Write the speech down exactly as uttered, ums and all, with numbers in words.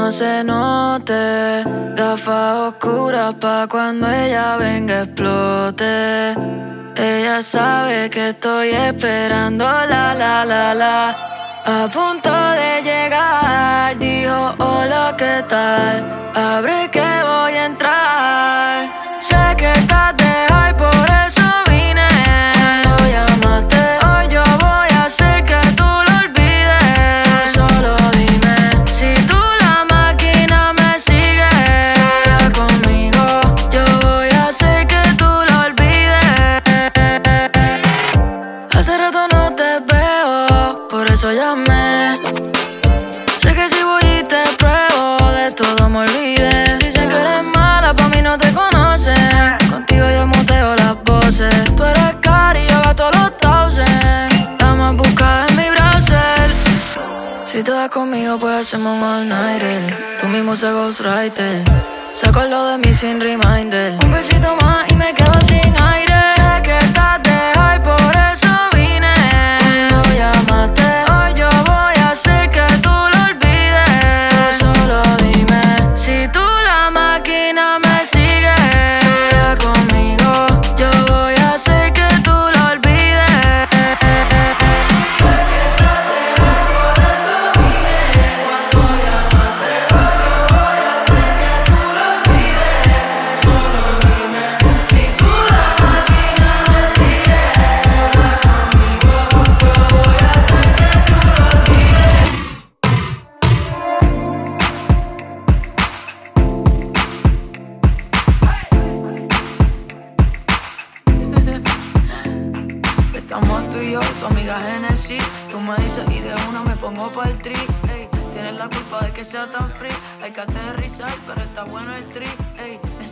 no se note. Gafas oscuras pa' cuando ella venga explote. Ella sabe que estoy esperando la la la la. A punto de llegar, dijo hola, ¿qué tal? Abre que voy a entrar. Sé que estás de high, por eso vine. Cuando llamaste hoy yo voy a hacer que tú lo olvides. Solo dime si tú la máquina me sigues. Siga conmigo, yo voy a hacer que tú lo olvides. Hace rato no te veo, por eso llamé. Sé que si voy y te pruebo, de todo me olvidé. Dicen que eres mala, pa' mí no te conocen. Contigo yo muteo las voces. Tú eres cara y yo gasto los thousand. La más buscada en mi browser. Si te vas conmigo, pues hacemos un all-nighter. Tú mismo se ghostwriter. Saco lo de mí sin reminder. Un besito más y me quedo sin aire. Sé que estás de high, por eso vine. Cuando llamaste hoy yo voy a hacer que tú lo olvides. Solo dime si tú la máquina me sigues. Siga conmigo, yo voy a hacer que tú lo olvides. Estamos tú y yo, tu amiga Genesis. Tú me dices y de una me pongo pa' el tri. Ey, tienes la culpa de que sea tan free. Hay que aterrizar, pero está bueno el tri. Ey,